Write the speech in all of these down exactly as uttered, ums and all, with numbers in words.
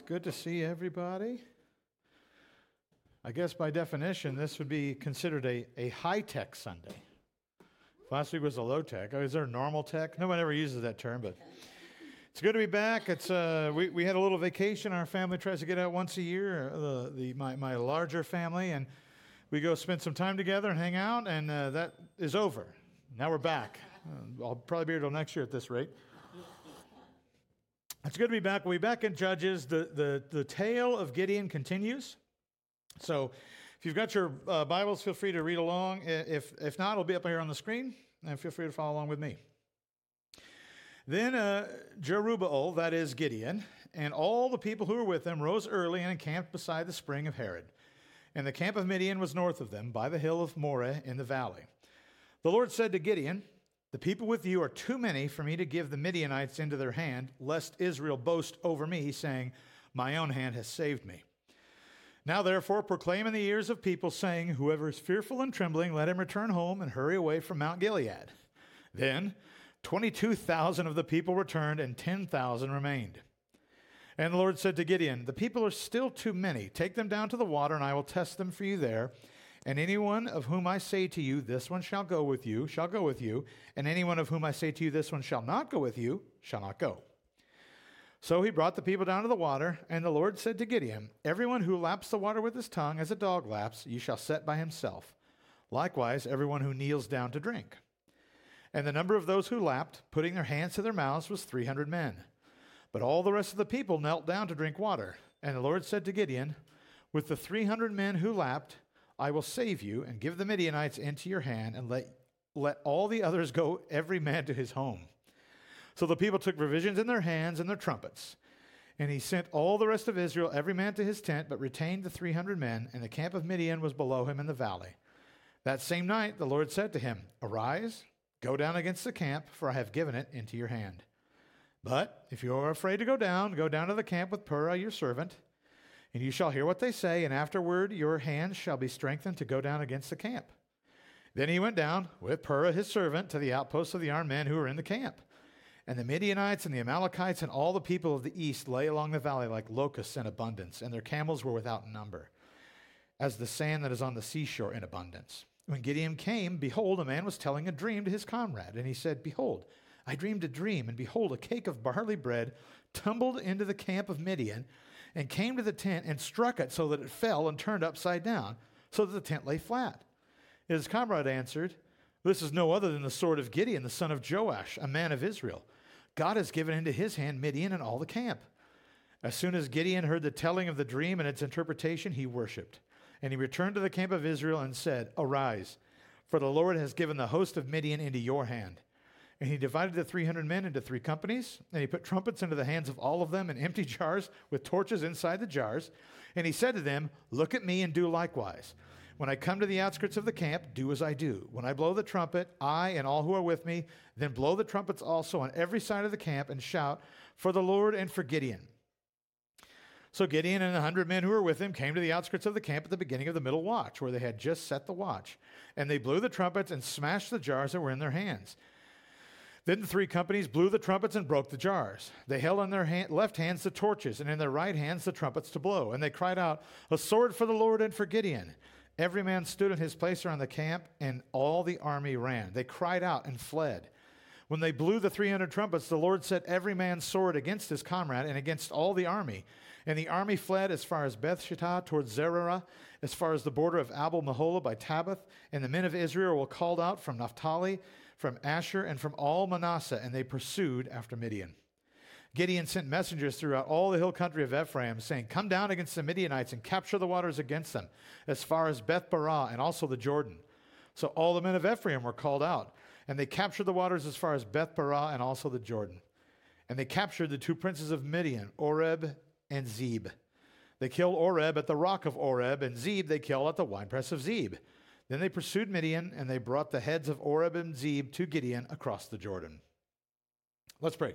Good to see everybody. I guess by definition, this would be considered a, a high-tech Sunday. Last week was a low-tech. Oh, is there a normal tech? No one ever uses that term, but it's good to be back. It's uh, we, we had a little vacation. Our family tries to get out once a year, uh, the, the my, my larger family, and we go spend some time together and hang out, and uh, that is over. Now we're back. Uh, I'll probably be here till next year at this rate. It's good to be back. We'll be back in Judges. The, the, the tale of Gideon continues. So if you've got your uh, Bibles, feel free to read along. If, if not, it'll be up here on the screen, and feel free to follow along with me. Then uh, Jerubbaal, that is Gideon, and all the people who were with him rose early and encamped beside the spring of Harod. And the camp of Midian was north of them, by the hill of Moreh in the valley. The Lord said to Gideon, "The people with you are too many for me to give the Midianites into their hand, lest Israel boast over me, saying, 'My own hand has saved me.' Now therefore proclaim in the ears of people, saying, 'Whoever is fearful and trembling, let him return home and hurry away from Mount Gilead.' Then twenty-two thousand of the people returned, and ten thousand remained. And the Lord said to Gideon, 'The people are still too many. Take them down to the water, and I will test them for you there. And anyone of whom I say to you, this one shall go with you, shall go with you. And anyone of whom I say to you, this one shall not go with you, shall not go.' So he brought the people down to the water, and the Lord said to Gideon, 'Everyone who laps the water with his tongue as a dog laps, you shall set by himself. Likewise, everyone who kneels down to drink.' And the number of those who lapped, putting their hands to their mouths, was three hundred men. But all the rest of the people knelt down to drink water. And the Lord said to Gideon, 'With the three hundred men who lapped, I will save you and give the Midianites into your hand, and let, let all the others go, every man to his home.' So the people took provisions in their hands and their trumpets. And he sent all the rest of Israel, every man to his tent, but retained the three hundred men, and the camp of Midian was below him in the valley. That same night the Lord said to him, 'Arise, go down against the camp, for I have given it into your hand. But if you are afraid to go down, go down to the camp with Purah your servant, and you shall hear what they say, and afterward your hands shall be strengthened to go down against the camp.' Then he went down with Purah his servant to the outposts of the armed men who were in the camp. And the Midianites and the Amalekites and all the people of the east lay along the valley like locusts in abundance, and their camels were without number, as the sand that is on the seashore in abundance. When Gideon came, behold, a man was telling a dream to his comrade, and he said, 'Behold, I dreamed a dream, and behold, a cake of barley bread tumbled into the camp of Midian, and came to the tent and struck it so that it fell and turned upside down, so that the tent lay flat.' His comrade answered, 'This is no other than the sword of Gideon, the son of Joash, a man of Israel. God has given into his hand Midian and all the camp.' As soon as Gideon heard the telling of the dream and its interpretation, he worshipped. And he returned to the camp of Israel and said, 'Arise, for the Lord has given the host of Midian into your hand.' And he divided the three hundred men into three companies, and he put trumpets into the hands of all of them, and empty jars with torches inside the jars. And he said to them, 'Look at me and do likewise. When I come to the outskirts of the camp, do as I do. When I blow the trumpet, I and all who are with me, then blow the trumpets also on every side of the camp, and shout for the Lord and for Gideon.' So Gideon and the hundred men who were with him came to the outskirts of the camp at the beginning of the middle watch, where they had just set the watch. And they blew the trumpets and smashed the jars that were in their hands. Then the three companies blew the trumpets and broke the jars. They held in their hand, left hands the torches, and in their right hands the trumpets to blow. And they cried out, 'A sword for the Lord and for Gideon.' Every man stood in his place around the camp, and all the army ran. They cried out and fled. When they blew the three hundred trumpets, the Lord set every man's sword against his comrade and against all the army. And the army fled as far as Beth-shittah towards Zererah, as far as the border of Abel-meholah by Tabbath. And the men of Israel were called out from Naphtali, from Asher, and from all Manasseh, and they pursued after Midian. Gideon sent messengers throughout all the hill country of Ephraim, saying, 'Come down against the Midianites and capture the waters against them, as far as Beth-barah and also the Jordan.' So all the men of Ephraim were called out, and they captured the waters as far as Beth-barah and also the Jordan. And they captured the two princes of Midian, Oreb and Zeb. They killed Oreb at the rock of Oreb, and Zeb they killed at the winepress of Zeb. Then they pursued Midian, and they brought the heads of Oreb and Zeb to Gideon across the Jordan." Let's pray.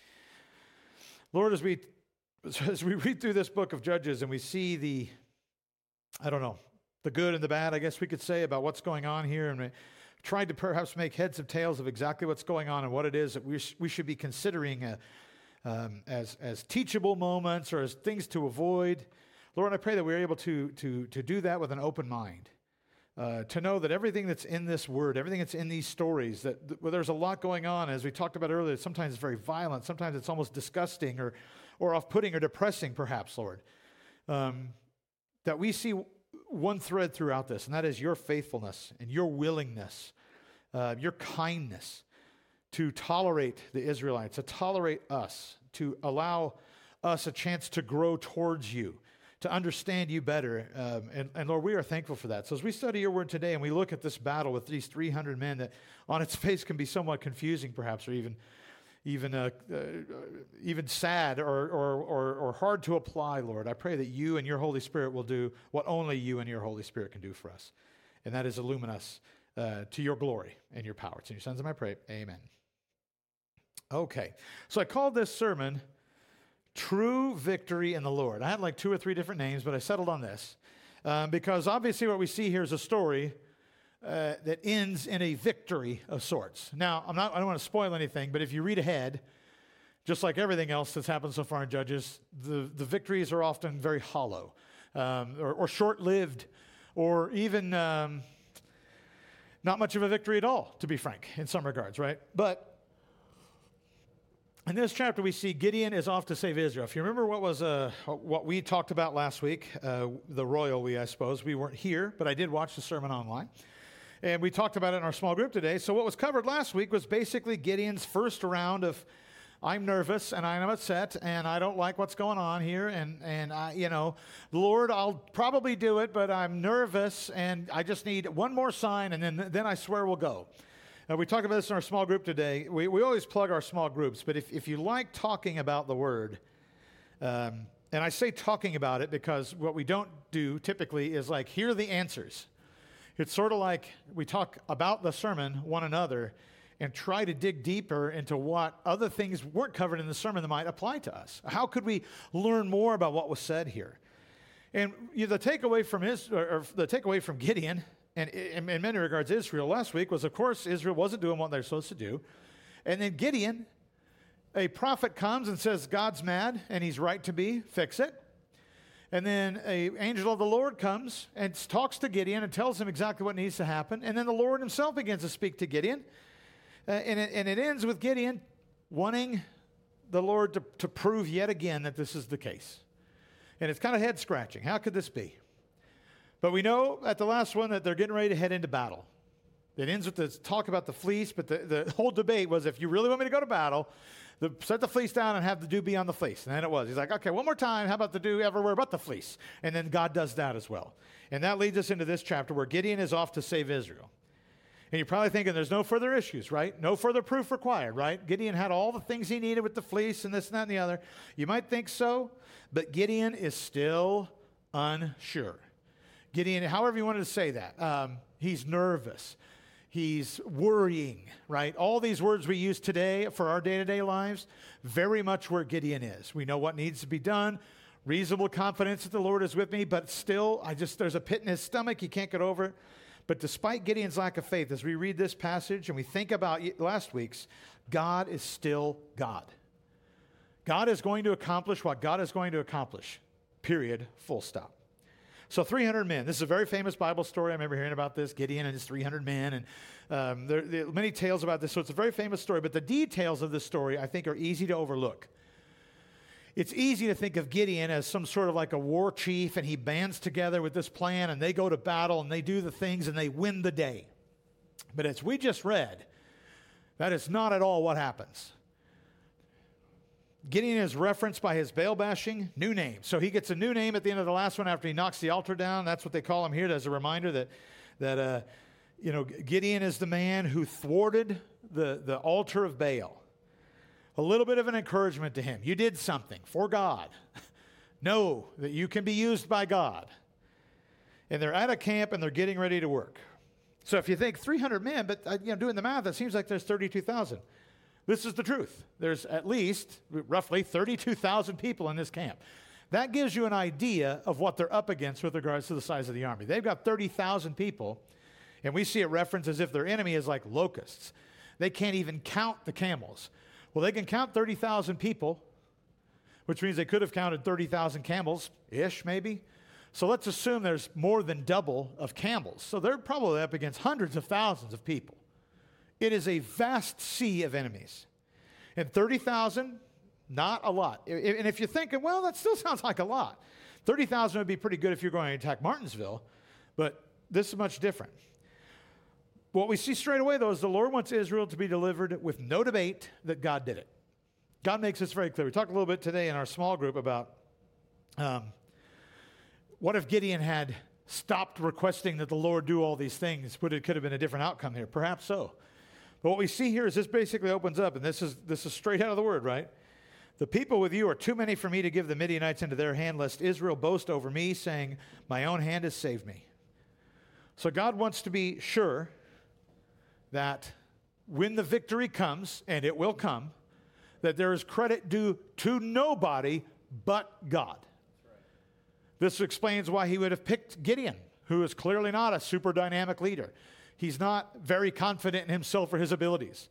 Lord, as we as we read through this book of Judges and we see the, I don't know, the good and the bad, I guess we could say, about what's going on here, and we tried to perhaps make heads and tails of exactly what's going on and what it is that we, sh- we should be considering uh, um, as, as teachable moments or as things to avoid. Lord, I pray that we're able to, to, to do that with an open mind. Uh, to know that everything that's in this word, everything that's in these stories, that th- well, there's a lot going on. As we talked about earlier, sometimes it's very violent. Sometimes it's almost disgusting or, or off-putting or depressing, perhaps, Lord. Um, that we see one thread throughout this, and that is your faithfulness and your willingness, uh, your kindness to tolerate the Israelites, to tolerate us, to allow us a chance to grow towards you, to understand you better. Um, and, and Lord, we are thankful for that. So as we study your word today and we look at this battle with these three hundred men that on its face can be somewhat confusing perhaps, or even even uh, uh, even sad or, or, or, or hard to apply, Lord, I pray that you and your Holy Spirit will do what only you and your Holy Spirit can do for us. And that is illumine us uh, to your glory and your power. It's in your son's name I pray. Amen. Okay. So I called this sermon True Victory in the Lord. I had like two or three different names, but I settled on this um, because obviously what we see here is a story uh, that ends in a victory of sorts. Now, I'm not, I don't want to spoil anything, but if you read ahead, just like everything else that's happened so far in Judges, the, the victories are often very hollow um, or, or short-lived or even um, not much of a victory at all, to be frank, in some regards, right? But in this chapter, we see Gideon is off to save Israel. If you remember what was uh, what we talked about last week, uh, the royal we, I suppose, we weren't here, but I did watch the sermon online. And we talked about it in our small group today. So what was covered last week was basically Gideon's first round of, I'm nervous and I'm upset and I don't like what's going on here. And, and I, you know, Lord, I'll probably do it, but I'm nervous and I just need one more sign and then, then I swear we'll go. Uh, we talked about this in our small group today. We, we always plug our small groups, but if, if you like talking about the word, um, and I say talking about it because what we don't do typically is like, here are the answers. It's sort of like we talk about the sermon, one another, and try to dig deeper into what other things weren't covered in the sermon that might apply to us. How could we learn more about what was said here? And you know, the takeaway from his, or, or the takeaway from Gideon, and in, in many regards Israel last week, was of course Israel wasn't doing what they're supposed to do. And then Gideon, a prophet comes and says, God's mad and he's right to be, fix it. And then an angel of the Lord comes and talks to Gideon and tells him exactly what needs to happen. And then the Lord himself begins to speak to Gideon. Uh, and, it, and it ends with Gideon wanting the Lord to, to prove yet again that this is the case. And it's kind of head scratching. How could this be? But we know at the last one that they're getting ready to head into battle. It ends with this talk about the fleece, but the, the whole debate was, if you really want me to go to battle, the, set the fleece down and have the dew be on the fleece. And then it was. He's like, okay, one more time, how about the dew everywhere but the fleece? And then God does that as well. And that leads us into this chapter where Gideon is off to save Israel. And you're probably thinking there's no further issues, right? No further proof required, right? Gideon had all the things he needed with the fleece and this and that and the other. You might think so, but Gideon is still unsure. Gideon, however you wanted to say that, um, he's nervous. He's worrying, right? All these words we use today for our day-to-day lives, very much where Gideon is. We know what needs to be done, reasonable confidence that the Lord is with me, but still, I just there's a pit in his stomach. He can't get over it. But despite Gideon's lack of faith, as we read this passage and we think about last week's, God is still God. God is going to accomplish what God is going to accomplish, period, full stop. So three hundred men. This is a very famous Bible story. I remember hearing about this, Gideon and his three hundred men. And um, there, there are many tales about this. So it's a very famous story. But the details of this story, I think, are easy to overlook. It's easy to think of Gideon as some sort of like a war chief, and he bands together with this plan, and they go to battle, and they do the things, and they win the day. But as we just read, that is not at all what happens. Gideon is referenced by his Baal-bashing new name. So he gets a new name at the end of the last one after he knocks the altar down. That's what they call him here as a reminder that, that uh, you know, Gideon is the man who thwarted the, the altar of Baal. A little bit of an encouragement to him. You did something for God. Know that you can be used by God. And they're at a camp and they're getting ready to work. So if you think three hundred men, but uh, you know, doing the math, it seems like there's thirty-two thousand. This is the truth. There's at least roughly thirty-two thousand people in this camp. That gives you an idea of what they're up against with regards to the size of the army. They've got thirty thousand people, and we see it referenced as if their enemy is like locusts. They can't even count the camels. Well, they can count thirty thousand people which means they could have counted thirty thousand camels-ish, maybe. So let's assume there's more than double of camels. So they're probably up against hundreds of thousands of people. It is a vast sea of enemies. And thirty thousand, not a lot. And if you're thinking, well, that still sounds like a lot. thirty thousand would be pretty good if you're going to attack Martinsville, but this is much different. What we see straight away, though, is the Lord wants Israel to be delivered with no debate that God did it. God makes this very clear. We talked a little bit today in our small group about um, what if Gideon had stopped requesting that the Lord do all these things, but it could have been a different outcome here. Perhaps so. But what we see here is this basically opens up, and this is this is straight out of the word, right? The people with you are too many for me to give the Midianites into their hand, lest Israel boast over me, saying, my own hand has saved me. So God wants to be sure that when the victory comes, and it will come, that there is credit due to nobody but God. Right. This explains why he would have picked Gideon, who is clearly not a super dynamic leader. He's not very confident in himself or his abilities.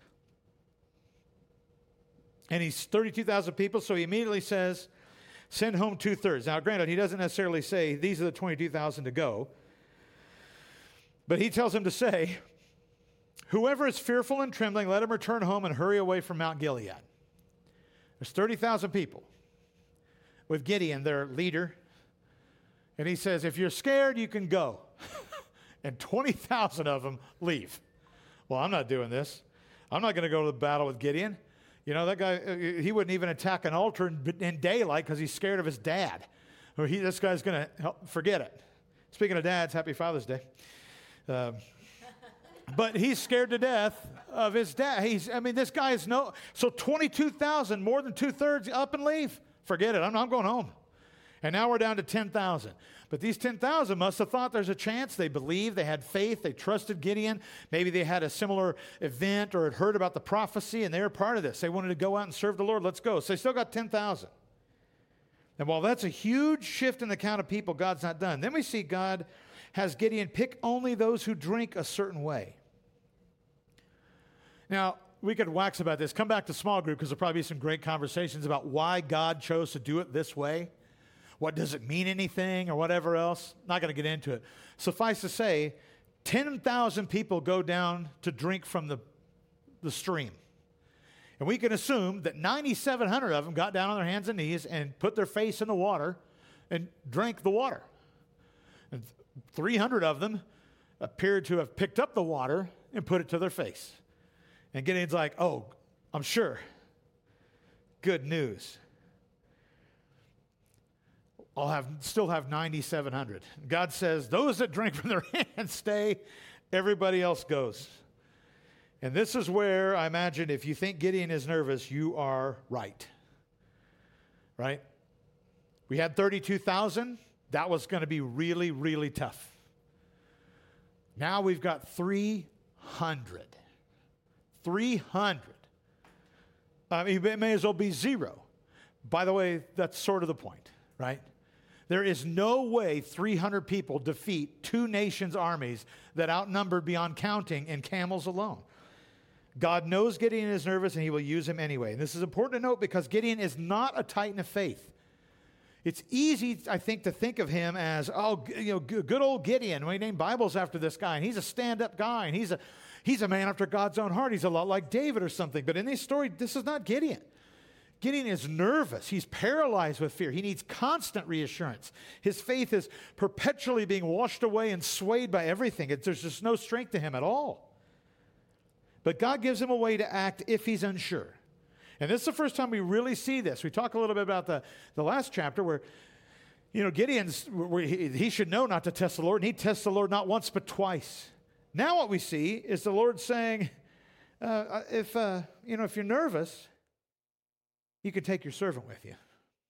And he's thirty-two thousand people, so he immediately says, send home two-thirds. Now, granted, he doesn't necessarily say, these are the twenty-two thousand to go. But he tells him to say, whoever is fearful and trembling, let him return home and hurry away from Mount Gilead. There's thirty thousand people with Gideon, their leader. And he says, if you're scared, you can go. And twenty thousand of them leave. Well, I'm not doing this. I'm not going to go to the battle with Gideon. You know, that guy, he wouldn't even attack an altar in, in daylight because he's scared of his dad. Or he, this guy's going to forget it. Speaking of dads, happy Father's Day. Um, but he's scared to death of his dad. He's, I mean, this guy is no, so twenty-two thousand, more than two-thirds, up and leave. Forget it. I'm, I'm going home. And now we're down to ten thousand. But these ten thousand must have thought there's a chance. They believed, they had faith, they trusted Gideon. Maybe they had a similar event or had heard about the prophecy, and they were part of this. They wanted to go out and serve the Lord. Let's go. So they still got ten thousand. And while that's a huge shift in the count of people, God's not done. Then we see God has Gideon pick only those who drink a certain way. Now, we could wax about this. Come back to small group because there'll probably be some great conversations about why God chose to do it this way. What does it mean anything or whatever else? Not going to get into it. Suffice to say, ten thousand people go down to drink from the, the stream. And we can assume that nine thousand seven hundred of them got down on their hands and knees and put their face in the water and drank the water. And three hundred of them appeared to have picked up the water and put it to their face. And Gideon's like, oh, I'm sure. Good news. I'll have still have nine thousand seven hundred. God says, those that drink from their hands stay, everybody else goes. And this is where I imagine if you think Gideon is nervous, you are right. Right? We had thirty-two thousand. That was going to be really, really tough. Now we've got three hundred. three hundred. I mean, it may as well be zero. By the way, that's sort of the point, right? There is no way three hundred people defeat two nations' armies that outnumbered beyond counting in camels alone. God knows Gideon is nervous, and he will use him anyway. And this is important to note because Gideon is not a titan of faith. It's easy, I think, to think of him as, oh, you know, good old Gideon. We name Bibles after this guy, and he's a stand-up guy, and he's a he's a man after God's own heart. He's a lot like David or something. But in this story, this is not Gideon. Gideon is nervous. He's paralyzed with fear. He needs constant reassurance. His faith is perpetually being washed away and swayed by everything. It, there's just no strength to him at all. But God gives him a way to act if he's unsure. And this is the first time we really see this. We talk a little bit about the, the last chapter where, you know, Gideon's, where he, he should know not to test the Lord, and he tests the Lord not once but twice. Now what we see is the Lord saying, uh, if, uh, you know, if you're nervous, you can take your servant with you.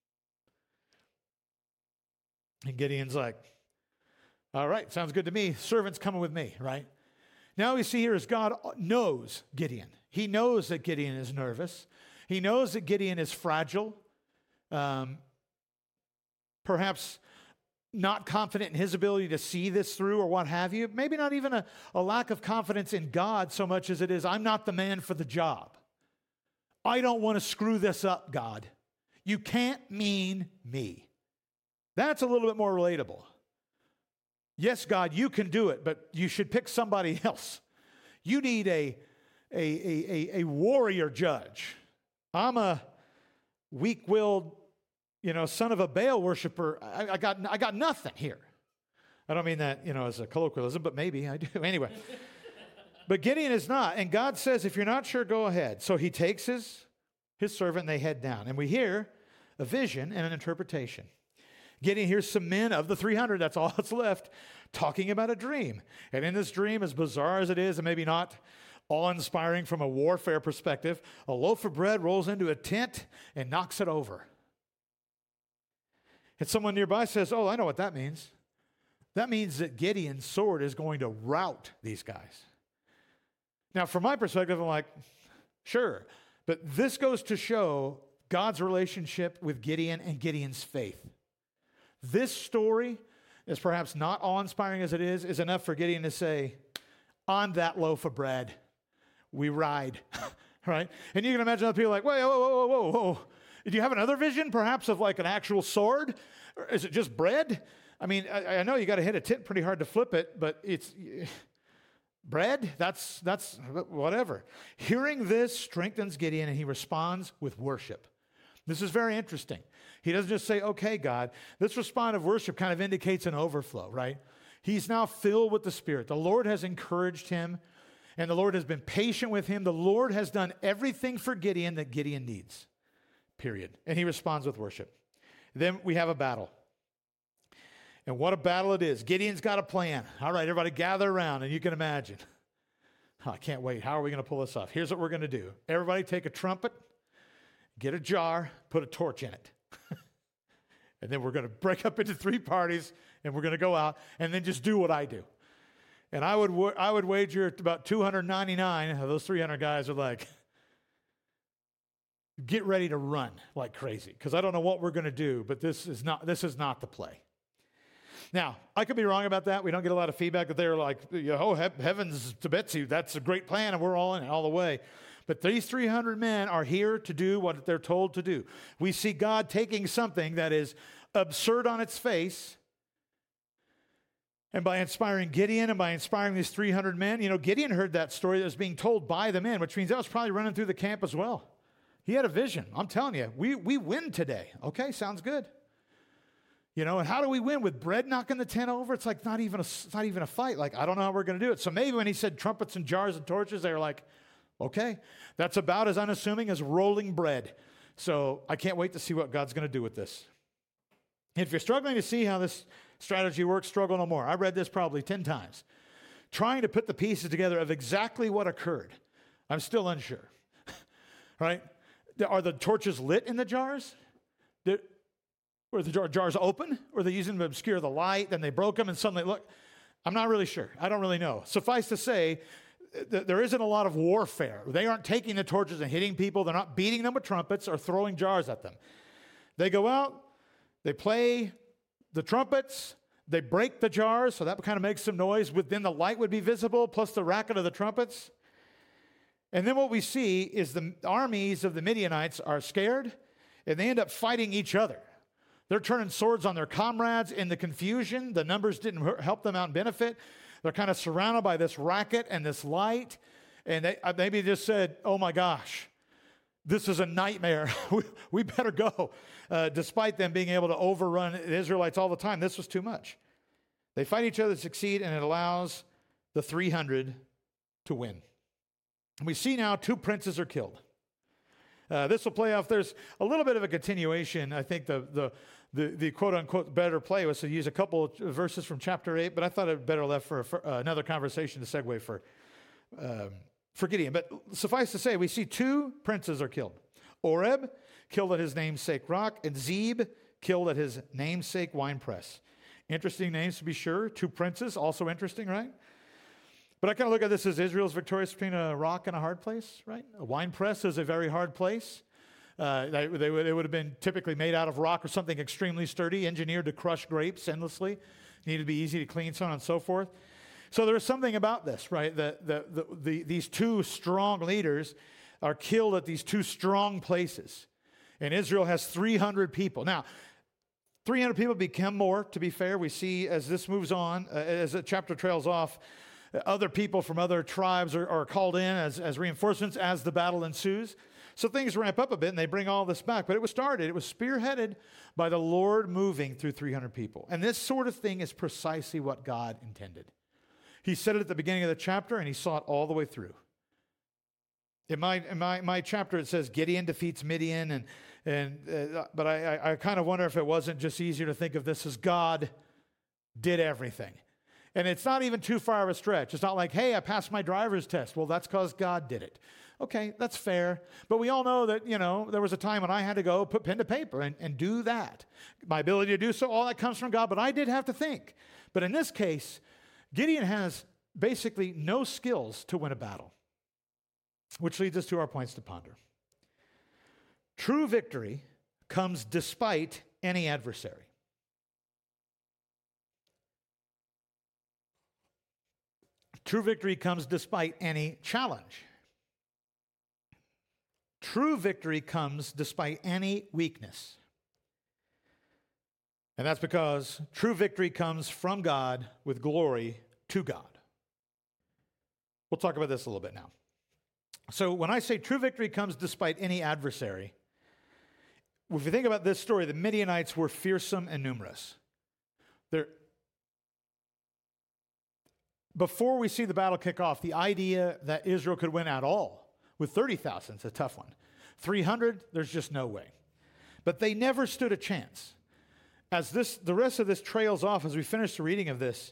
And Gideon's like, all right, sounds good to me. Servant's coming with me, right? Now we see here is God knows Gideon. He knows that Gideon is nervous. He knows that Gideon is fragile, um, perhaps not confident in his ability to see this through or what have you. Maybe not even a, a lack of confidence in God so much as it is, I'm not the man for the job. I don't want to screw this up, God. You can't mean me. That's a little bit more relatable. Yes, God, you can do it, but you should pick somebody else. You need a, a, a, a, a warrior judge. I'm a weak-willed, you know, son of a Baal worshiper. I, I got I got nothing here. I don't mean that, you know, as a colloquialism, but maybe I do. Anyway. But Gideon is not. And God says, if you're not sure, go ahead. So he takes his, his servant and they head down. And we hear a vision and an interpretation. Gideon hears some men of the three hundred, that's all that's left, talking about a dream. And in this dream, as bizarre as it is, and maybe not awe-inspiring from a warfare perspective, a loaf of bread rolls into a tent and knocks it over. And someone nearby says, oh, I know what that means. That means that Gideon's sword is going to rout these guys. Now, from my perspective, I'm like, sure. But this goes to show God's relationship with Gideon and Gideon's faith. This story, as perhaps not awe-inspiring as it is, is enough for Gideon to say, on that loaf of bread, we ride, right? And you can imagine other people like, whoa, whoa, whoa, whoa, whoa. Do you have another vision, perhaps, of like an actual sword? Or is it just bread? I mean, I, I know you got to hit a tent pretty hard to flip it, but it's bread. That's that's whatever. Hearing this strengthens Gideon, and he responds with worship. This is very interesting. He doesn't just say, "Okay, God." This response of worship kind of indicates an overflow, right? He's now filled with the Spirit. The Lord has encouraged him, and the Lord has been patient with him. The Lord has done everything for Gideon that Gideon needs. Period. And he responds with worship. Then we have a battle. And what a battle it is. Gideon's got a plan. All right, everybody gather around, and you can imagine. Oh, I can't wait. How are we going to pull this off? Here's what we're going to do. Everybody take a trumpet, get a jar, put a torch in it. And then we're going to break up into three parties, and we're going to go out, and then just do what I do. And I would I would wager about two hundred ninety-nine of those three hundred guys are like, get ready to run like crazy, because I don't know what we're going to do, but this is not this is not the play. Now, I could be wrong about that. We don't get a lot of feedback that they're like, oh, he- heavens to Betsy, that's a great plan, and we're all in it all the way. But these three hundred men are here to do what they're told to do. We see God taking something that is absurd on its face, and by inspiring Gideon and by inspiring these three hundred men, you know, Gideon heard that story that was being told by the men, which means that was probably running through the camp as well. He had a vision. I'm telling you, we, we win today. Okay, sounds good. You know, and how do we win? With bread knocking the tent over? It's like not even a, it's not even a fight. Like, I don't know how we're going to do it. So maybe when he said trumpets and jars and torches, they were like, okay, that's about as unassuming as rolling bread. So I can't wait to see what God's going to do with this. If you're struggling to see how this strategy works, struggle no more. I read this probably ten times. Trying to put the pieces together of exactly what occurred. I'm still unsure. Right? Are the torches lit in the jars? Did, were the jar, jars open? Or are they using them to obscure the light? Then they broke them and suddenly, look, I'm not really sure. I don't really know. Suffice to say, th- there isn't a lot of warfare. They aren't taking the torches and hitting people. They're not beating them with trumpets or throwing jars at them. They go out, they play the trumpets, they break the jars, so that kind of makes some noise. Within the light would be visible, plus the racket of the trumpets. And then what we see is the armies of the Midianites are scared, and they end up fighting each other. They're turning swords on their comrades in the confusion. The numbers didn't help them out and benefit. They're kind of surrounded by this racket and this light, and they maybe just said, oh my gosh, this is a nightmare. we, we better go. Uh, despite them being able to overrun the Israelites all the time, this was too much. They fight each other to succeed, and it allows the three hundred to win. We see now two princes are killed. Uh, this will play off. There's a little bit of a continuation. I think the the the, the quote-unquote better play was to use a couple of verses from chapter eight, but I thought it better left for, for uh, another conversation to segue for, um, for Gideon. But suffice to say, we see two princes are killed. Oreb, killed at his namesake rock, and Zeb, killed at his namesake winepress. Interesting names to be sure. Two princes, also interesting, right? But I kind of look at this as Israel's victorious between a rock and a hard place, right? A wine press is a very hard place. Uh, they, they, they would have been typically made out of rock or something extremely sturdy, engineered to crush grapes endlessly, needed to be easy to clean, so on and so forth. So there's something about this, right? The, the, the, the, these two strong leaders are killed at these two strong places. And Israel has three hundred people. Now, three hundred people become more, to be fair. We see as this moves on, uh, as the chapter trails off, uh, other people from other tribes are, are called in as, as reinforcements as the battle ensues. So things ramp up a bit and they bring all this back. But it was started, it was spearheaded by the Lord moving through three hundred people. And this sort of thing is precisely what God intended. He said it at the beginning of the chapter and he saw it all the way through. In my, in my, my chapter, it says Gideon defeats Midian, and, and uh, but I, I, I kind of wonder if it wasn't just easier to think of this as God did everything. And it's not even too far of a stretch. It's not like, hey, I passed my driver's test. Well, that's because God did it. Okay, that's fair. But we all know that, you know, there was a time when I had to go put pen to paper and, and do that. My ability to do so, all that comes from God, but I did have to think. But in this case, Gideon has basically no skills to win a battle, which leads us to our points to ponder. True victory comes despite any adversary. True victory comes despite any challenge. True victory comes despite any weakness. And that's because true victory comes from God with glory to God. We'll talk about this a little bit now. So when I say true victory comes despite any adversary, if you think about this story, the Midianites were fearsome and numerous. They're, before we see the battle kick off, the idea that Israel could win at all with thirty thousand is a tough one. three hundred, there's just no way. But they never stood a chance. As this, the rest of this trails off, as we finish the reading of this,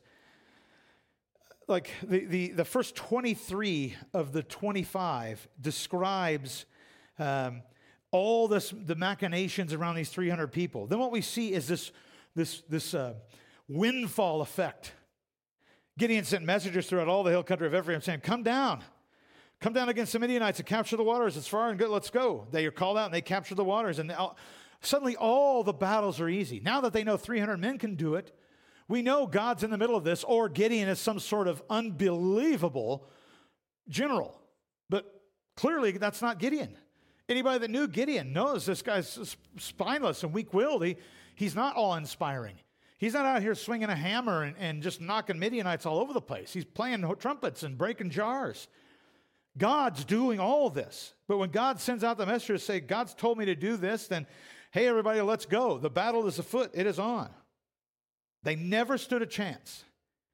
like the, the, the first twenty-three of the twenty-five describes um, all this, the machinations around these three hundred people. Then what we see is this, this, this uh, windfall effect. Gideon sent messengers throughout all the hill country of Ephraim saying, come down. Come down against the Midianites and capture the waters. It's far and good. Let's go. They are called out and they capture the waters. And all, suddenly all the battles are easy. Now that they know three hundred men can do it, we know God's in the middle of this, or Gideon is some sort of unbelievable general. But clearly that's not Gideon. Anybody that knew Gideon knows this guy's spineless and weak-willed. He, he's not awe-inspiring. He's not out here swinging a hammer and, and just knocking Midianites all over the place. He's playing trumpets and breaking jars. God's doing all this. But when God sends out the messenger to say, God's told me to do this, then, hey, everybody, let's go. The battle is afoot. It is on. They never stood a chance.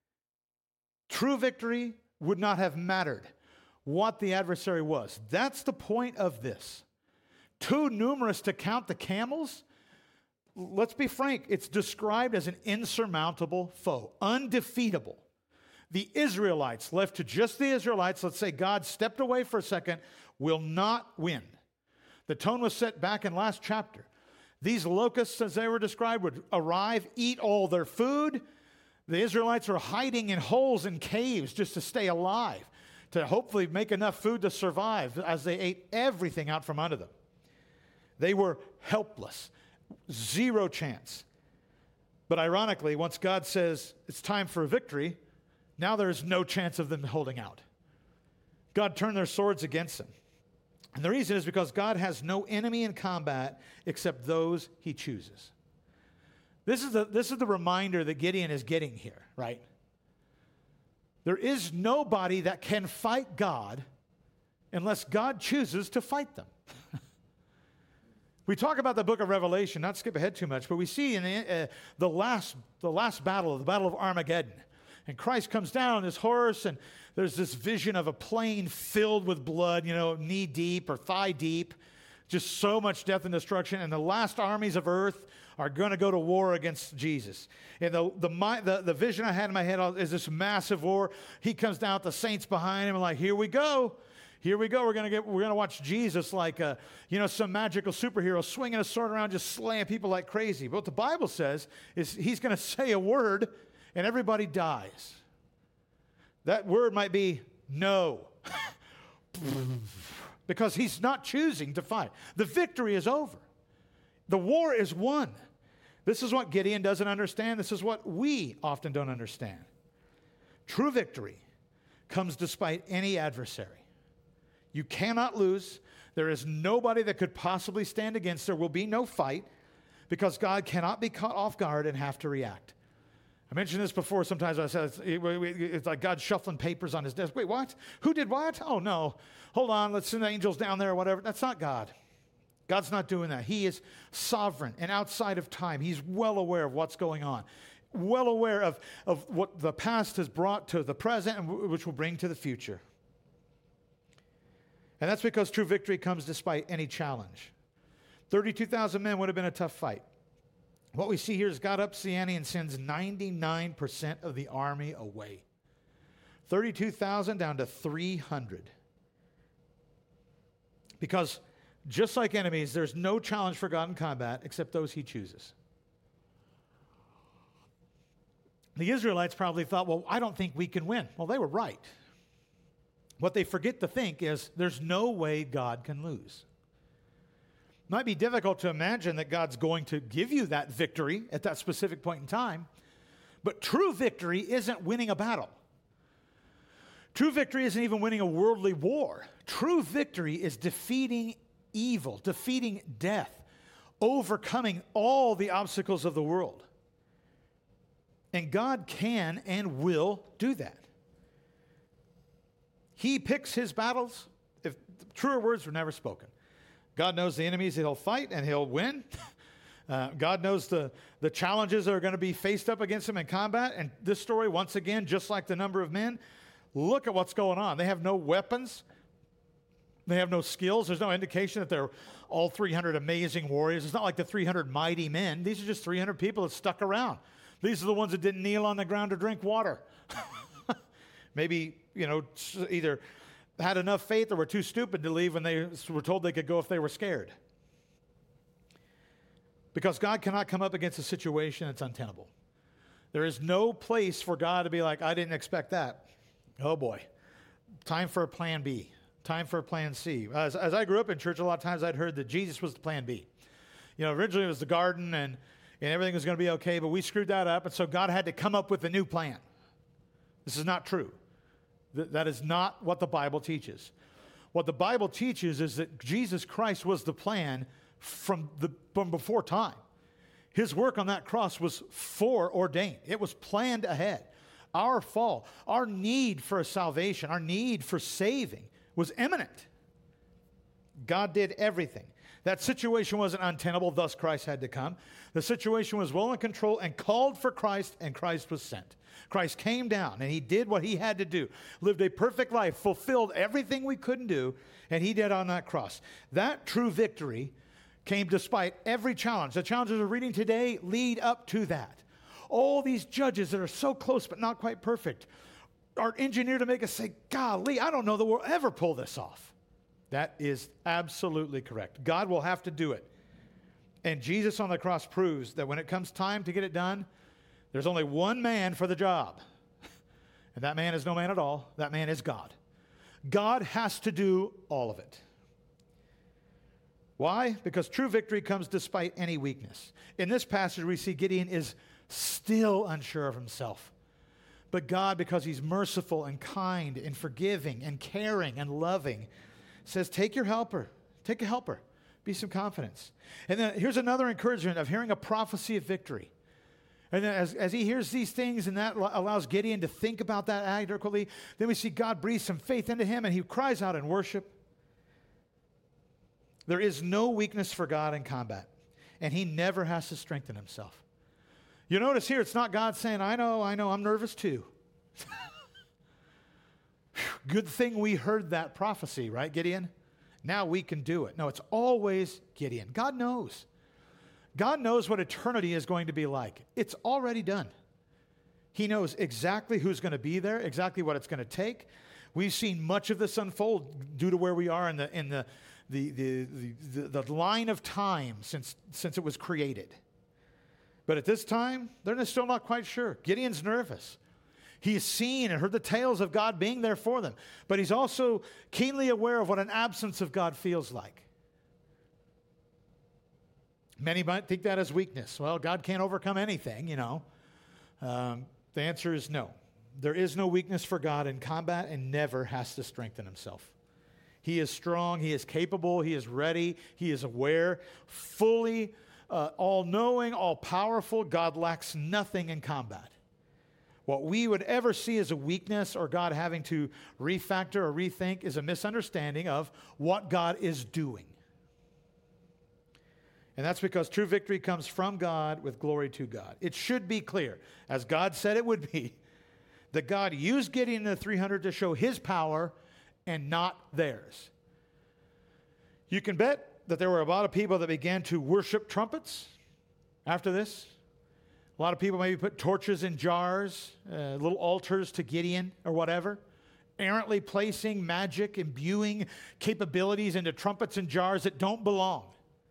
True victory would not have mattered what the adversary was. That's the point of this. Too numerous to count the camels. Let's be frank. It's described as an insurmountable foe, undefeatable. The Israelites, left to just the Israelites, let's say God stepped away for a second, will not win. The tone was set back in last chapter. These locusts, as they were described, would arrive, eat all their food. The Israelites were hiding in holes and caves just to stay alive, to hopefully make enough food to survive as they ate everything out from under them. They were helpless, zero chance. But ironically, once God says it's time for a victory, now there's no chance of them holding out. God turned their swords against them. And the reason is because God has no enemy in combat except those he chooses. This is the, this is the reminder that Gideon is getting here, right? There is nobody that can fight God unless God chooses to fight them. We talk about the book of Revelation, not skip ahead too much, but we see in the, uh, the, last, the last battle, the battle of Armageddon, and Christ comes down on his horse, and there's this vision of a plain filled with blood, you know, knee deep or thigh deep, just so much death and destruction. And the last armies of earth are going to go to war against Jesus. And the, the, the, the vision I had in my head is this massive war. He comes down with the saints behind him, and like, here we go. Here we go. We're gonna get. We're gonna watch Jesus like a, you know, some magical superhero swinging a sword around, just slaying people like crazy. But what the Bible says is he's going to say a word, and everybody dies. That word might be no. Because he's not choosing to fight. The victory is over. The war is won. This is what Gideon doesn't understand. This is what we often don't understand. True victory comes despite any adversary. You cannot lose. There is nobody that could possibly stand against. There will be no fight because God cannot be caught off guard and have to react. I mentioned this before. Sometimes I said it's, it's like God shuffling papers on his desk. Wait, what? Who did what? Oh, no. Hold on. Let's send the angels down there or whatever. That's not God. God's not doing that. He is sovereign and outside of time. He's well aware of what's going on, well aware of, of what the past has brought to the present and w- which will bring to the future. And that's because true victory comes despite any challenge. thirty-two thousand men would have been a tough fight. What we see here is God ups the ante and sends ninety-nine percent of the army away. thirty-two thousand down to three hundred. Because just like enemies, there's no challenge for God in combat except those he chooses. The Israelites probably thought, well, I don't think we can win. Well, they were right. What they forget to think is there's no way God can lose. It might be difficult to imagine that God's going to give you that victory at that specific point in time, but true victory isn't winning a battle. True victory isn't even winning a worldly war. True victory is defeating evil, defeating death, overcoming all the obstacles of the world. And God can and will do that. He picks his battles. If truer words were never spoken. God knows the enemies that he'll fight and he'll win. Uh, God knows the, the challenges that are going to be faced up against him in combat. And this story, once again, just like the number of men, look at what's going on. They have no weapons. They have no skills. There's no indication that they're all three hundred amazing warriors. It's not like the three hundred mighty men. These are just three hundred people that stuck around. These are the ones that didn't kneel on the ground to drink water. Maybe, you know, either had enough faith or were too stupid to leave when they were told they could go if they were scared. Because God cannot come up against a situation that's untenable. There is no place for God to be like, I didn't expect that. Oh boy. Time for a plan B. Time for a plan C. As, as I grew up in church, a lot of times I'd heard that Jesus was the plan B. You know, originally it was the garden and, and everything was going to be okay, but we screwed that up, and so God had to come up with a new plan. This is not true. Th- that is not what the Bible teaches. What the Bible teaches is that Jesus Christ was the plan from, the, from before time. His work on that cross was foreordained. It was planned ahead. Our fall, our need for a salvation, our need for saving was imminent. God did everything. That situation wasn't untenable, thus Christ had to come. The situation was well in control and called for Christ, and Christ was sent. Christ came down, and he did what he had to do, lived a perfect life, fulfilled everything we couldn't do, and he did on that cross. That true victory came despite every challenge. The challenges we're reading today lead up to that. All these judges that are so close but not quite perfect are engineered to make us say, golly, I don't know that we'll ever pull this off. That is absolutely correct. God will have to do it. And Jesus on the cross proves that when it comes time to get it done, there's only one man for the job. And that man is no man at all. That man is God. God has to do all of it. Why? Because true victory comes despite any weakness. In this passage, we see Gideon is still unsure of himself. But God, because he's merciful and kind and forgiving and caring and loving, says, take your helper. Take a helper. Be some confidence. And then here's another encouragement of hearing a prophecy of victory. And then as, as he hears these things, and that allows Gideon to think about that adequately, then we see God breathe some faith into him, and he cries out in worship. There is no weakness for God in combat, and he never has to strengthen himself. You notice here, it's not God saying, I know, I know, I'm nervous too. Good thing we heard that prophecy, right, Gideon? Now we can do it. No, it's always Gideon. God knows. God knows what eternity is going to be like. It's already done. He knows exactly who's going to be there, exactly what it's going to take. We've seen much of this unfold due to where we are in the in the the the the, the, the line of time since since it was created. But at this time, they're still not quite sure. Gideon's nervous. He's seen and heard the tales of God being there for them. But he's also keenly aware of what an absence of God feels like. Many might think that as weakness. Well, God can't overcome anything, you know. Um, the answer is no. There is no weakness for God in combat, and never has to strengthen himself. He is strong. He is capable. He is ready. He is aware, fully uh, all-knowing, all-powerful. God lacks nothing in combat. What we would ever see as a weakness or God having to refactor or rethink is a misunderstanding of what God is doing. And that's because true victory comes from God with glory to God. It should be clear, as God said it would be, that God used Gideon and the three hundred to show his power and not theirs. You can bet that there were a lot of people that began to worship trumpets after this. A lot of people maybe put torches in jars, uh, little altars to Gideon or whatever, errantly placing magic, imbuing capabilities into trumpets and jars that don't belong.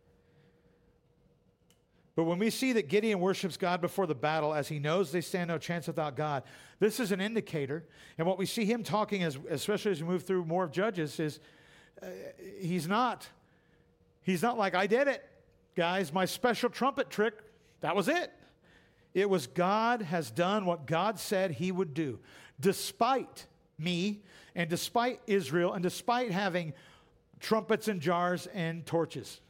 But when we see that Gideon worships God before the battle, as he knows they stand no chance without God, this is an indicator. And what we see him talking, as, especially as we move through more of Judges, is uh, he's not, he's not like, I did it, guys, my special trumpet trick, that was it. It was God has done what God said he would do, despite me and despite Israel and despite having trumpets and jars and torches.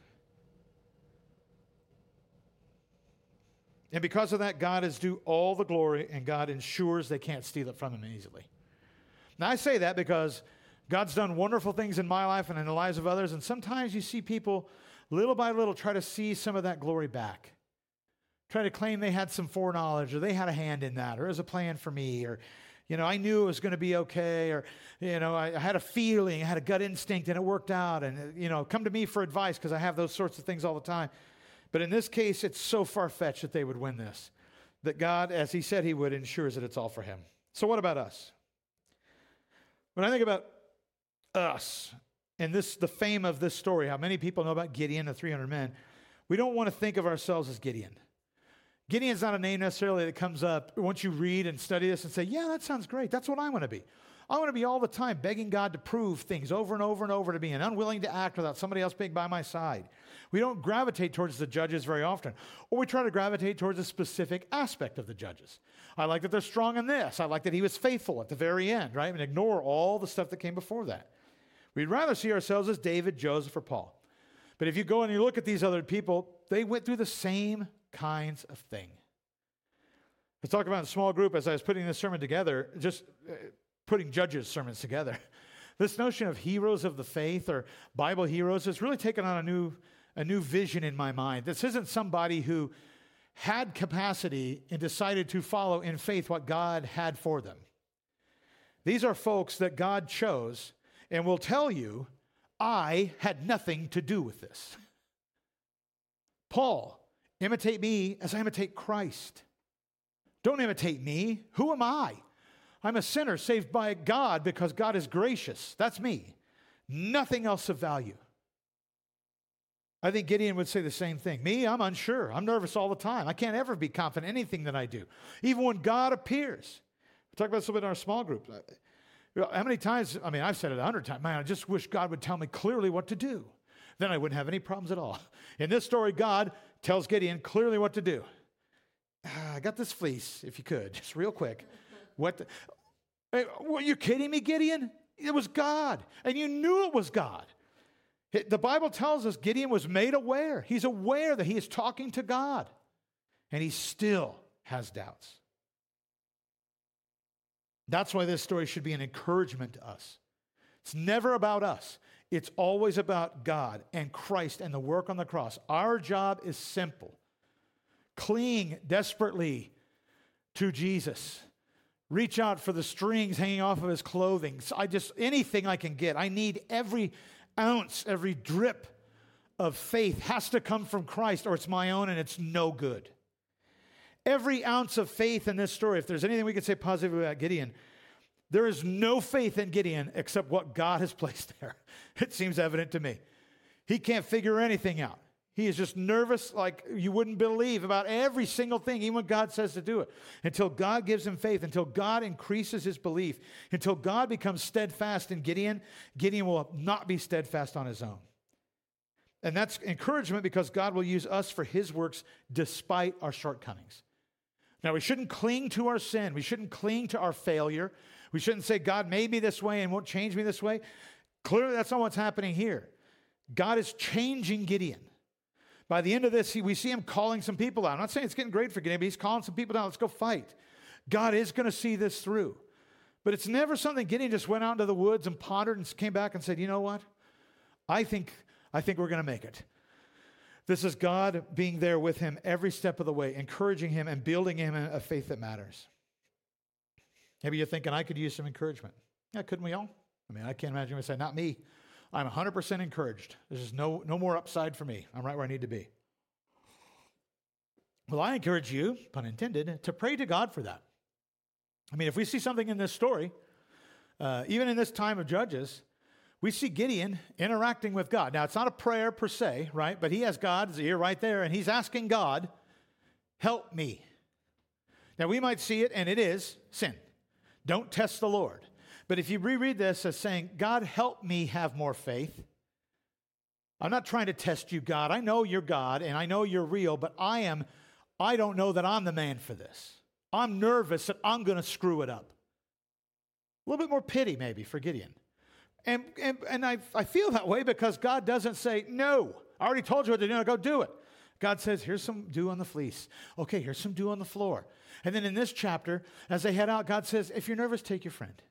And because of that, God is due all the glory, and God ensures they can't steal it from him easily. Now, I say that because God's done wonderful things in my life and in the lives of others, and sometimes you see people, little by little, try to see some of that glory back. Try to claim they had some foreknowledge, or they had a hand in that, or it was a plan for me, or, you know, I knew it was going to be okay, or, you know, I, I had a feeling, I had a gut instinct, and it worked out, and, you know, come to me for advice, because I have those sorts of things all the time. But in this case, it's so far-fetched that they would win this, that God, as he said he would, ensures that it's all for him. So what about us? When I think about us, and this, the fame of this story, how many people know about Gideon, the three hundred men, we don't want to think of ourselves as Gideon. Gideon's not a name necessarily that comes up once you read and study this and say, yeah, that sounds great. That's what I want to be. I want to be all the time begging God to prove things over and over and over to me and unwilling to act without somebody else being by my side. We don't gravitate towards the judges very often, or we try to gravitate towards a specific aspect of the judges. I like that they're strong in this. I like that he was faithful at the very end, right? And ignore all the stuff that came before that. We'd rather see ourselves as David, Joseph, or Paul. But if you go and you look at these other people, they went through the same kinds of thing. Let's talk about in a small group as I was putting this sermon together, just uh, putting Judges sermons together. This notion of heroes of the faith or Bible heroes has really taken on a new, a new vision in my mind. This isn't somebody who had capacity and decided to follow in faith what God had for them. These are folks that God chose and will tell you, I had nothing to do with this. Paul, imitate me as I imitate Christ. Don't imitate me. Who am I? I'm a sinner saved by God because God is gracious. That's me. Nothing else of value. I think Gideon would say the same thing. Me, I'm unsure. I'm nervous all the time. I can't ever be confident in anything that I do, even when God appears. We talked about this a little bit in our small group. How many times, I mean, I've said it a hundred times, man, I just wish God would tell me clearly what to do. Then I wouldn't have any problems at all. In this story, God tells Gideon clearly what to do. Ah, I got this fleece, if you could, just real quick. What? The, hey, were you kidding me, Gideon? It was God, and you knew it was God. The Bible tells us Gideon was made aware. He's aware that he is talking to God, and he still has doubts. That's why this story should be an encouragement to us. It's never about us. It's always about God and Christ and the work on the cross. Our job is simple. Cling desperately to Jesus. Reach out for the strings hanging off of his clothing. So I just, anything I can get. I need every ounce, every drip of faith has to come from Christ, or it's my own and it's no good. Every ounce of faith in this story, if there's anything we could say positively about Gideon, there is no faith in Gideon except what God has placed there. It seems evident to me. He can't figure anything out. He is just nervous like you wouldn't believe about every single thing, even when God says to do it. Until God gives him faith, until God increases his belief, until God becomes steadfast in Gideon, Gideon will not be steadfast on his own. And that's encouragement because God will use us for his works despite our shortcomings. Now, we shouldn't cling to our sin. We shouldn't cling to our failure. We shouldn't say, God made me this way and won't change me this way. Clearly, that's not what's happening here. God is changing Gideon. By the end of this, he, we see him calling some people out. I'm not saying it's getting great for Gideon, but he's calling some people down. Let's go fight. God is going to see this through. But it's never something Gideon just went out into the woods and pondered and came back and said, you know what? I think, I think we're going to make it. This is God being there with him every step of the way, encouraging him and building him a faith that matters. Maybe you're thinking, I could use some encouragement. Yeah, couldn't we all? I mean, I can't imagine we say, not me. I'm one hundred percent encouraged. There's just no, no more upside for me. I'm right where I need to be. Well, I encourage you, pun intended, to pray to God for that. I mean, if we see something in this story, uh, even in this time of Judges, we see Gideon interacting with God. Now, it's not a prayer per se, right? But he has God's ear right there, and he's asking God, help me. Now, we might see it, and it is sin. Don't test the Lord. But if you reread this as saying, God, help me have more faith. I'm not trying to test you, God. I know you're God, and I know you're real, but I am, I don't know that I'm the man for this. I'm nervous that I'm going to screw it up. A little bit more pity, maybe, for Gideon. And, and, and I, I feel that way because God doesn't say, no, I already told you what to do, now go do it. God says, here's some dew on the fleece. Okay, here's some dew on the floor. And then in this chapter, as they head out, God says, if you're nervous, take your friend.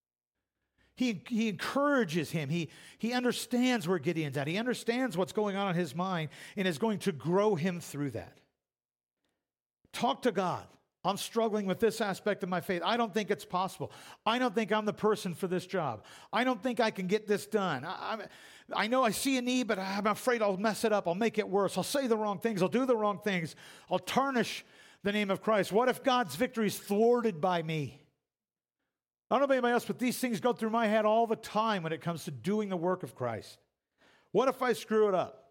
He, he encourages him. He, he understands where Gideon's at. He understands what's going on in his mind and is going to grow him through that. Talk to God. I'm struggling with this aspect of my faith. I don't think it's possible. I don't think I'm the person for this job. I don't think I can get this done. I, I, I know I see a need, but I'm afraid I'll mess it up. I'll make it worse. I'll say the wrong things. I'll do the wrong things. I'll tarnish the name of Christ. What if God's victory is thwarted by me? I don't know about anybody else, but these things go through my head all the time when it comes to doing the work of Christ. What if I screw it up?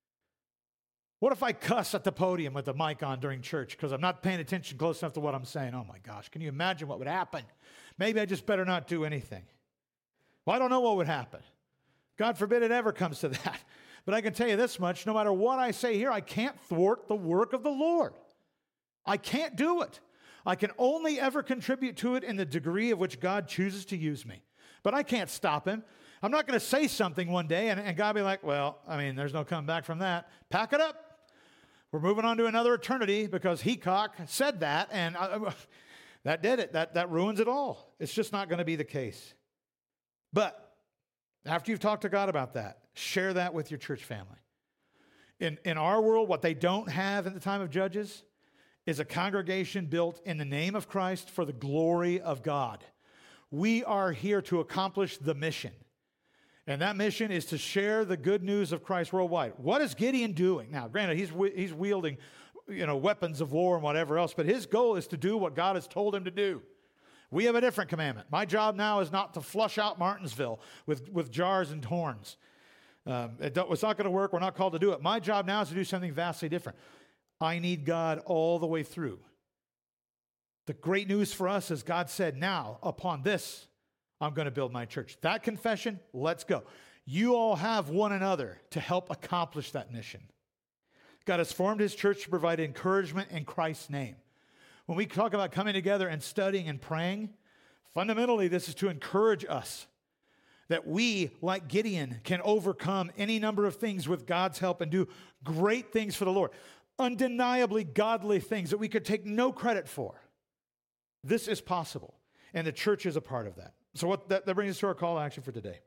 What if I cuss at the podium with the mic on during church because I'm not paying attention close enough to what I'm saying? Oh my gosh, can you imagine what would happen? Maybe I just better not do anything. Well, I don't know what would happen. God forbid it ever comes to that. But I can tell you this much, no matter what I say here, I can't thwart the work of the Lord. I can't do it. I can only ever contribute to it in the degree of which God chooses to use me. But I can't stop him. I'm not going to say something one day and, and God be like, well, I mean, there's no coming back from that. Pack it up. We're moving on to another eternity because Hecock said that, and I, that did it. That, that ruins it all. It's just not going to be the case. But after you've talked to God about that, share that with your church family. In, in our world, what they don't have at the time of Judges is a congregation built in the name of Christ for the glory of God. We are here to accomplish the mission. And that mission is to share the good news of Christ worldwide. What is Gideon doing? Now, granted, he's he's wielding, you know, weapons of war and whatever else, but his goal is to do what God has told him to do. We have a different commandment. My job now is not to flush out Martinsville with, with jars and horns. Um, it it's not going to work. We're not called to do it. My job now is to do something vastly different. I need God all the way through. The great news for us is God said, now, upon this, I'm going to build my church. That confession, let's go. You all have one another to help accomplish that mission. God has formed his church to provide encouragement in Christ's name. When we talk about coming together and studying and praying, fundamentally this is to encourage us that we, like Gideon, can overcome any number of things with God's help and do great things for the Lord. Undeniably godly things that we could take no credit for. This is possible, and the church is a part of that. So what that, that brings us to our call to action for today.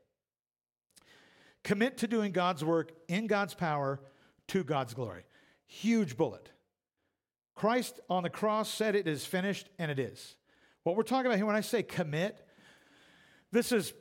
Commit to doing God's work in God's power to God's glory. Huge bullet. Christ on the cross said it is finished, and it is. What we're talking about here when I say commit, this is,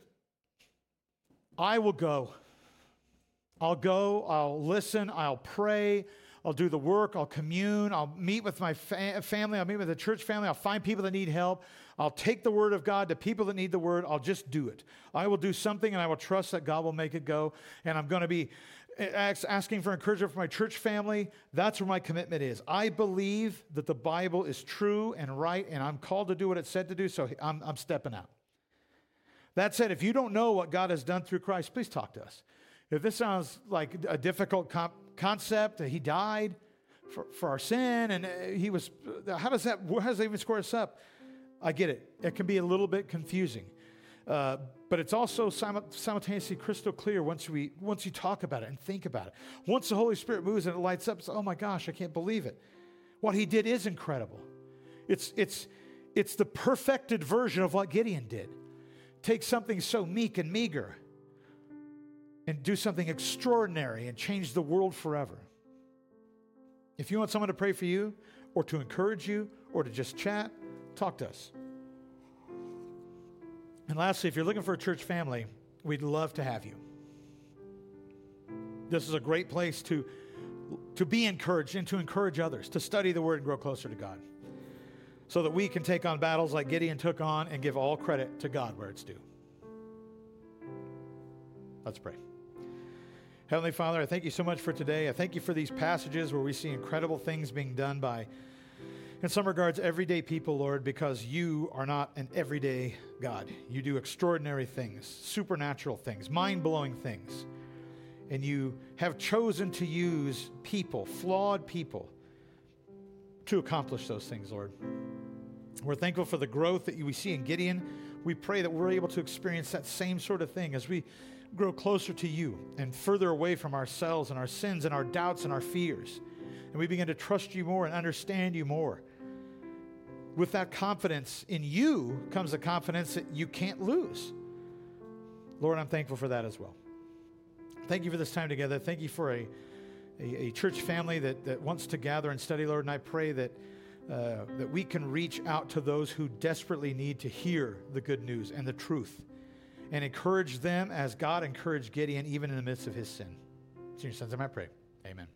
I will go. I'll go, I'll listen, I'll pray, I'll do the work, I'll commune, I'll meet with my fa- family, I'll meet with the church family, I'll find people that need help, I'll take the word of God to people that need the word, I'll just do it. I will do something and I will trust that God will make it go, and I'm going to be asking for encouragement from my church family. That's where my commitment is. I believe that the Bible is true and right, and I'm called to do what it said to do, so I'm, I'm stepping out. That said, if you don't know what God has done through Christ, please talk to us. If this sounds like a difficult comp- concept, that he died for, for our sin, and he was, how does that, how does that even square us up? I get it. It can be a little bit confusing. Uh, but it's also sim- simultaneously crystal clear once we once you talk about it and think about it. Once the Holy Spirit moves and it lights up, it's, oh my gosh, I can't believe it. What he did is incredible. It's, it's, it's the perfected version of what Gideon did. Take something so meek and meager and do something extraordinary and change the world forever. If you want someone to pray for you or to encourage you or to just chat, talk to us. And lastly, if you're looking for a church family, we'd love to have you. This is a great place to, to be encouraged and to encourage others, to study the Word and grow closer to God, so that we can take on battles like Gideon took on and give all credit to God where it's due. Let's pray. Heavenly Father, I thank you so much for today. I thank you for these passages where we see incredible things being done by, in some regards, everyday people, Lord, because you are not an everyday God. You do extraordinary things, supernatural things, mind-blowing things. And you have chosen to use people, flawed people, to accomplish those things, Lord. We're thankful for the growth that we see in Gideon. We pray that we're able to experience that same sort of thing as we grow closer to you and further away from ourselves and our sins and our doubts and our fears. And we begin to trust you more and understand you more. With that confidence in you comes the confidence that you can't lose. Lord, I'm thankful for that as well. Thank you for this time together. Thank you for a, a, a church family that, that wants to gather and study, Lord. And I pray that, uh, that we can reach out to those who desperately need to hear the good news and the truth and encourage them as God encouraged Gideon even in the midst of his sin. It's in your son's name I pray. Amen.